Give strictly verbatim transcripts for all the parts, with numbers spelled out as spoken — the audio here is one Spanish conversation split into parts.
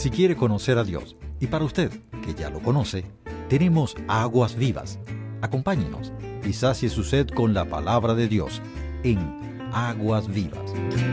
si quiere conocer a Dios, y para usted, que ya lo conoce, tenemos Aguas Vivas. Acompáñenos y sacie su sed con la palabra de Dios en Aguas Vivas.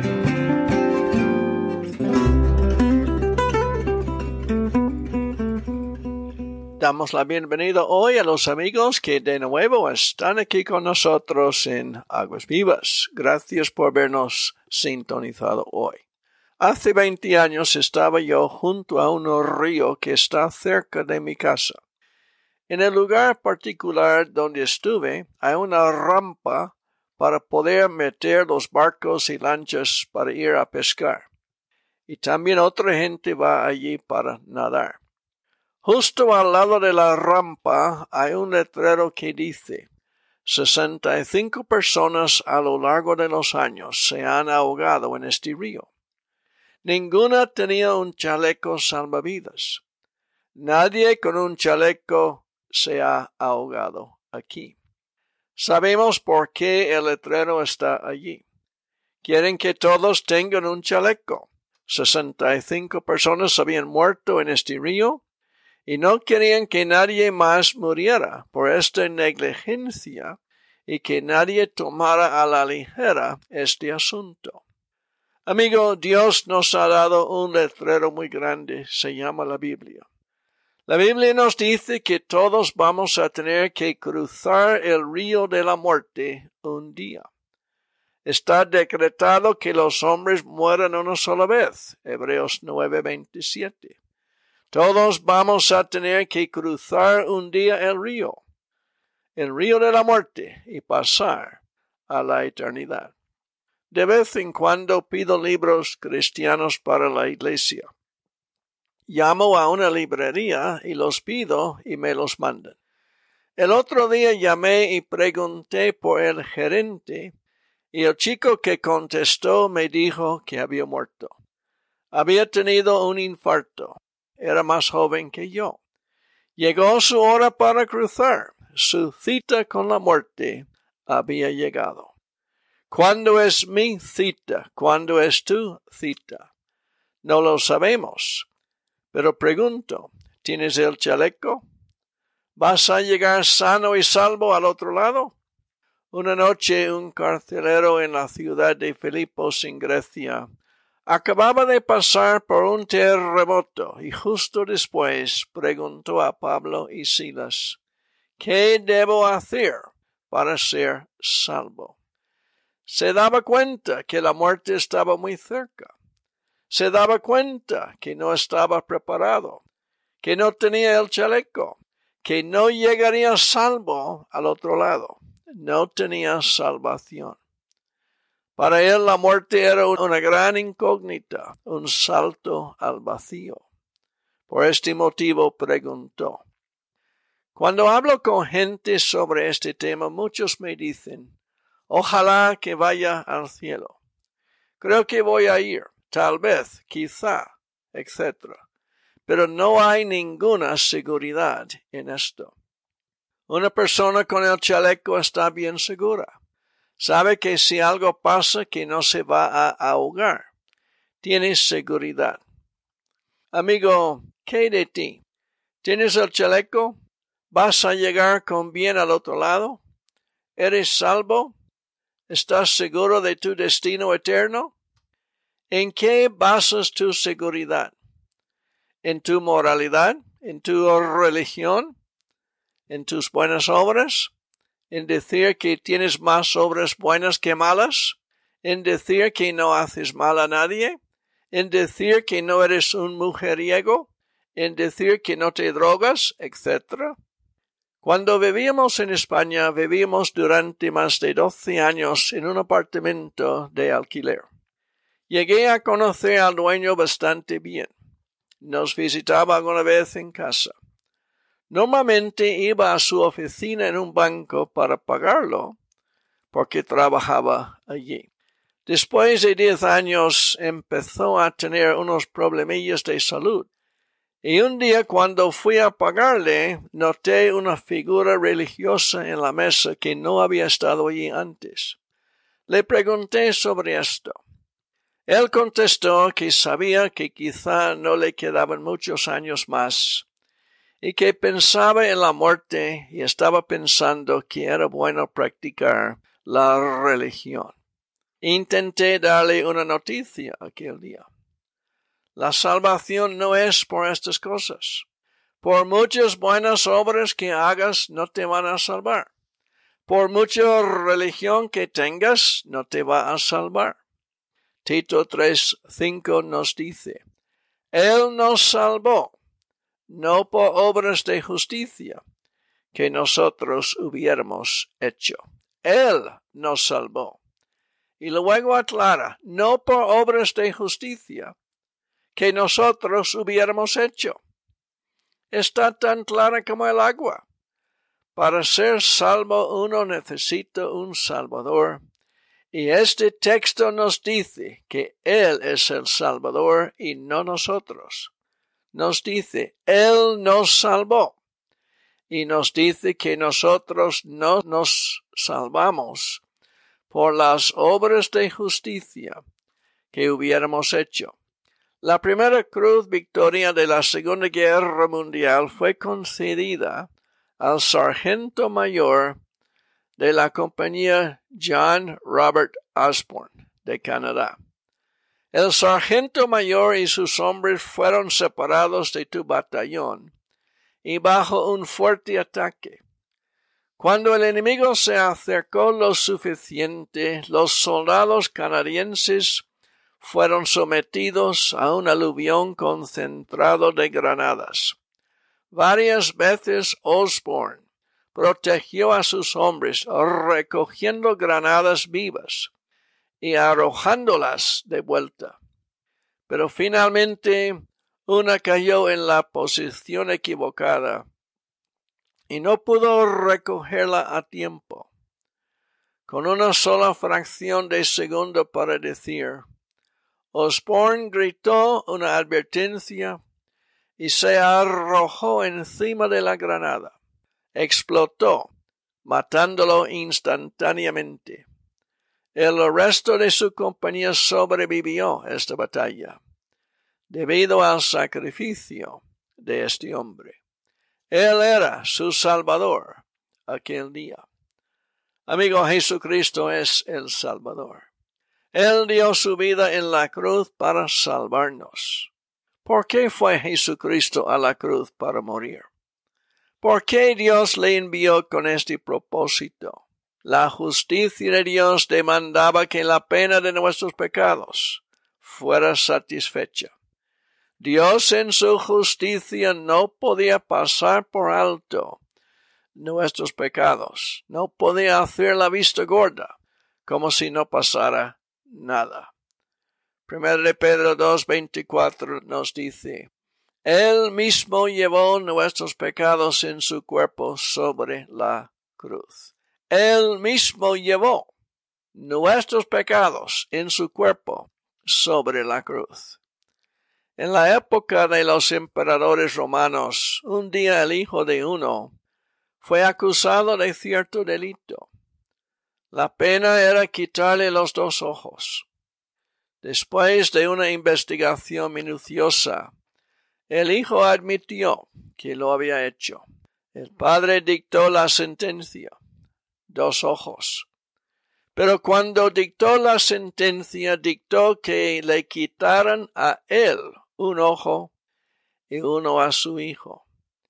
Damos la bienvenida hoy a los amigos que de nuevo están aquí con nosotros en Aguas Vivas. Gracias por vernos sintonizado hoy. Hace veinte años estaba yo junto a un río que está cerca de mi casa. En el lugar particular donde estuve hay una rampa para poder meter los barcos y lanchas para ir a pescar. Y también otra gente va allí para nadar. Justo al lado de la rampa hay un letrero que dice: sesenta y cinco personas a lo largo de los años se han ahogado en este río. Ninguna tenía un chaleco salvavidas. Nadie con un chaleco se ha ahogado aquí. Sabemos por qué el letrero está allí. Quieren que todos tengan un chaleco. sesenta y cinco personas habían muerto en este río y no querían que nadie más muriera por esta negligencia y que nadie tomara a la ligera este asunto. Amigo, Dios nos ha dado un letrero muy grande, se llama la Biblia. La Biblia nos dice que todos vamos a tener que cruzar el río de la muerte un día. Está decretado que los hombres mueran una sola vez, Hebreos nueve veintisiete. Todos vamos a tener que cruzar un día el río, el río de la muerte, y pasar a la eternidad. De vez en cuando pido libros cristianos para la iglesia. Llamo a una librería y los pido y me los mandan. El otro día llamé y pregunté por el gerente y el chico que contestó me dijo que había muerto. Había tenido un infarto. Era más joven que yo. Llegó su hora para cruzar. Su cita con la muerte había llegado. ¿Cuándo es mi cita? ¿Cuándo es tu cita? No lo sabemos. Pero pregunto, ¿tienes el chaleco? ¿Vas a llegar sano y salvo al otro lado? Una noche un carcelero en la ciudad de Filipos, en Grecia, acababa de pasar por un terremoto y justo después preguntó a Pablo y Silas: ¿qué debo hacer para ser salvo? Se daba cuenta que la muerte estaba muy cerca. Se daba cuenta que no estaba preparado, que no tenía el chaleco, que no llegaría salvo al otro lado. No tenía salvación. Para él la muerte era una gran incógnita, un salto al vacío. Por este motivo preguntó. Cuando hablo con gente sobre este tema, muchos me dicen: ojalá que vaya al cielo. Creo que voy a ir, tal vez, quizá, etcétera. Pero no hay ninguna seguridad en esto. Una persona con el chaleco está bien segura. Sabe que si algo pasa que no se va a ahogar. Tiene seguridad. Amigo, ¿qué de ti? ¿Tienes el chaleco? ¿Vas a llegar con bien al otro lado? ¿Eres salvo? ¿Estás seguro de tu destino eterno? ¿En qué basas tu seguridad? ¿En tu moralidad? ¿En tu religión? ¿En tus buenas obras? ¿En decir que tienes más obras buenas que malas? ¿En decir que no haces mal a nadie? ¿En decir que no eres un mujeriego? ¿En decir que no te drogas? etcétera. Cuando vivíamos en España, vivíamos durante más de doce años en un apartamento de alquiler. Llegué a conocer al dueño bastante bien. Nos visitaba alguna vez en casa. Normalmente iba a su oficina en un banco para pagarlo, porque trabajaba allí. Después de diez años empezó a tener unos problemillas de salud. Y un día cuando fui a pagarle, noté una figura religiosa en la mesa que no había estado allí antes. Le pregunté sobre esto. Él contestó que sabía que quizá no le quedaban muchos años más y que pensaba en la muerte y estaba pensando que era bueno practicar la religión. Intenté darle una noticia aquel día. La salvación no es por estas cosas. Por muchas buenas obras que hagas no te van a salvar. Por mucha religión que tengas no te va a salvar. Tito tres cinco nos dice, Él nos salvó, no por obras de justicia que nosotros hubiéramos hecho. Él nos salvó. Y luego aclara, no por obras de justicia que nosotros hubiéramos hecho. Está tan clara como el agua. Para ser salvo uno necesita un Salvador. Y este texto nos dice que Él es el Salvador y no nosotros. Nos dice, Él nos salvó. Y nos dice que nosotros no nos salvamos por las obras de justicia que hubiéramos hecho. La primera cruz victoria de la Segunda Guerra Mundial fue concedida al sargento mayor de la compañía John Robert Osborne de Canadá. El sargento mayor y sus hombres fueron separados de tu batallón y bajo un fuerte ataque. Cuando el enemigo se acercó lo suficiente, los soldados canadienses fueron sometidos a un aluvión concentrado de granadas. Varias veces Osborne protegió a sus hombres recogiendo granadas vivas y arrojándolas de vuelta. Pero finalmente una cayó en la posición equivocada y no pudo recogerla a tiempo. Con una sola fracción de segundo para decir, Osborne gritó una advertencia y se arrojó encima de la granada. Explotó, matándolo instantáneamente. El resto de su compañía sobrevivió esta batalla, debido al sacrificio de este hombre. Él era su Salvador aquel día. Amigo, Jesucristo es el Salvador. Él dio su vida en la cruz para salvarnos. ¿Por qué fue Jesucristo a la cruz para morir? ¿Por qué Dios le envió con este propósito? La justicia de Dios demandaba que la pena de nuestros pecados fuera satisfecha. Dios en su justicia no podía pasar por alto nuestros pecados. No podía hacer la vista gorda, como si no pasara nada. Primero de Pedro dos veinticuatro nos dice, Él mismo llevó nuestros pecados en su cuerpo sobre la cruz. Él mismo llevó nuestros pecados en su cuerpo sobre la cruz. En la época de los emperadores romanos, un día el hijo de uno fue acusado de cierto delito. La pena era quitarle los dos ojos. Después de una investigación minuciosa, el hijo admitió que lo había hecho. El padre dictó la sentencia, dos ojos. Pero cuando dictó la sentencia, dictó que le quitaran a él un ojo y uno a su hijo.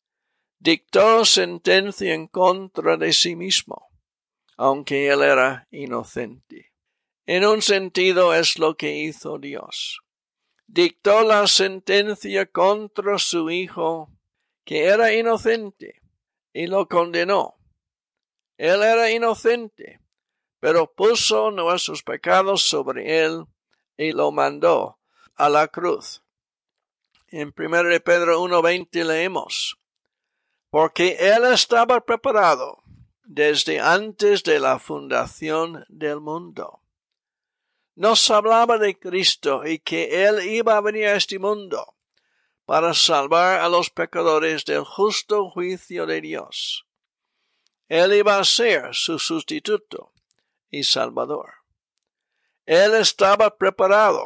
Dictó sentencia en contra de sí mismo, aunque él era inocente. En un sentido es lo que hizo Dios. Dictó la sentencia contra su hijo, que era inocente, y lo condenó. Él era inocente, pero puso nuestros pecados sobre él y lo mandó a la cruz. En primero de Pedro uno veinte leemos, porque él estaba preparado desde antes de la fundación del mundo. Nos hablaba de Cristo y que Él iba a venir a este mundo para salvar a los pecadores del justo juicio de Dios. Él iba a ser su sustituto y salvador. Él estaba preparado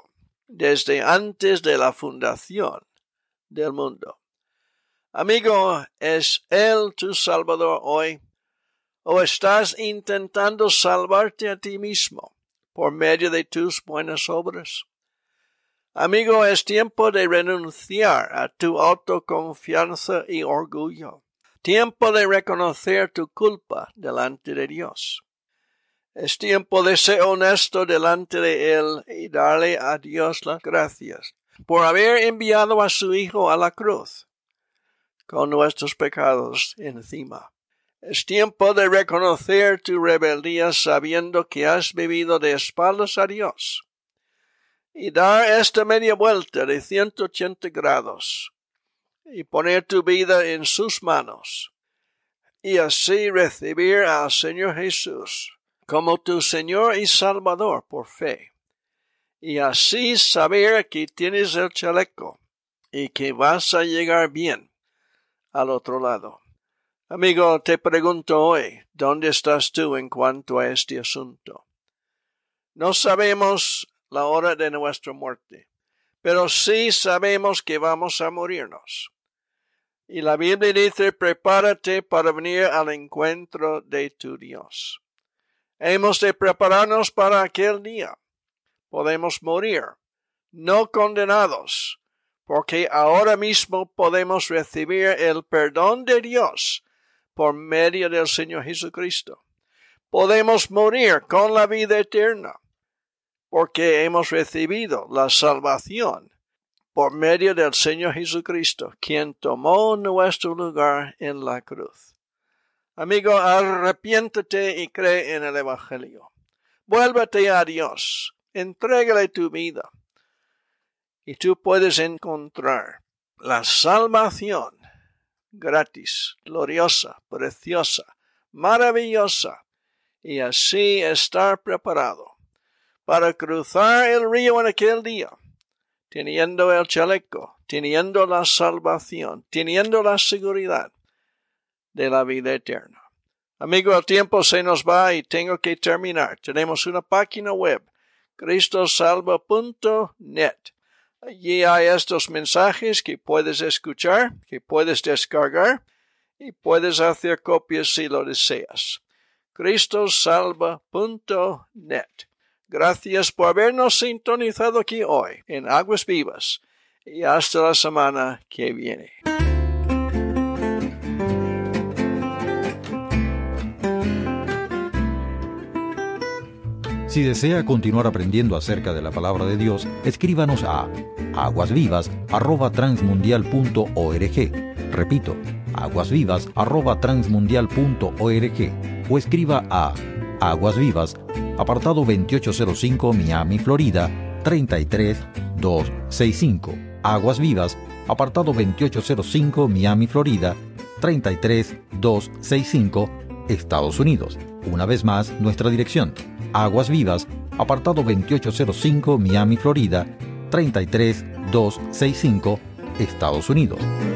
desde antes de la fundación del mundo. Amigo, ¿es Él tu Salvador hoy? ¿O estás intentando salvarte a ti mismo por medio de tus buenas obras? Amigo, es tiempo de renunciar a tu autoconfianza y orgullo. Tiempo de reconocer tu culpa delante de Dios. Es tiempo de ser honesto delante de Él y darle a Dios las gracias por haber enviado a su Hijo a la cruz con nuestros pecados encima. Es tiempo de reconocer tu rebeldía sabiendo que has vivido de espaldas a Dios y dar esta media vuelta de ciento ochenta grados y poner tu vida en sus manos y así recibir al Señor Jesús como tu Señor y Salvador por fe, y así saber que tienes el chaleco y que vas a llegar bien al otro lado. Amigo, te pregunto hoy, ¿dónde estás tú en cuanto a este asunto? No sabemos la hora de nuestra muerte, pero sí sabemos que vamos a morirnos. Y la Biblia dice, prepárate para venir al encuentro de tu Dios. Hemos de prepararnos para aquel día. Podemos morir, no condenados, porque ahora mismo podemos recibir el perdón de Dios por medio del Señor Jesucristo. Podemos morir con la vida eterna, porque hemos recibido la salvación por medio del Señor Jesucristo, quien tomó nuestro lugar en la cruz. Amigo, arrepiéntete y cree en el Evangelio. Vuélvete a Dios, entrégale tu vida, y tú puedes encontrar la salvación gratis, gloriosa, preciosa, maravillosa, y así estar preparado para cruzar el río en aquel día, teniendo el chaleco, teniendo la salvación, teniendo la seguridad de la vida eterna. Amigo, el tiempo se nos va y tengo que terminar. Tenemos una página web, cristo salva punto net. Allí hay estos mensajes que puedes escuchar, que puedes descargar y puedes hacer copias si lo deseas. cristo salva punto net. Gracias por habernos sintonizado aquí hoy en Aguas Vivas y hasta la semana que viene. Si desea continuar aprendiendo acerca de la palabra de Dios, escríbanos a aguasvivas arroba transmundial punto org. Repito, aguasvivas arroba transmundial punto org o escriba a Aguas Vivas, apartado veintiocho cero cinco, Miami, Florida, treinta y tres mil doscientos sesenta y cinco. Aguas Vivas, apartado veintiocho cero cinco, Miami, Florida, treinta y tres mil doscientos sesenta y cinco, Estados Unidos. Una vez más, nuestra dirección: Aguas Vivas, apartado veintiocho cero cinco, Miami, Florida, treinta y tres mil doscientos sesenta y cinco, Estados Unidos.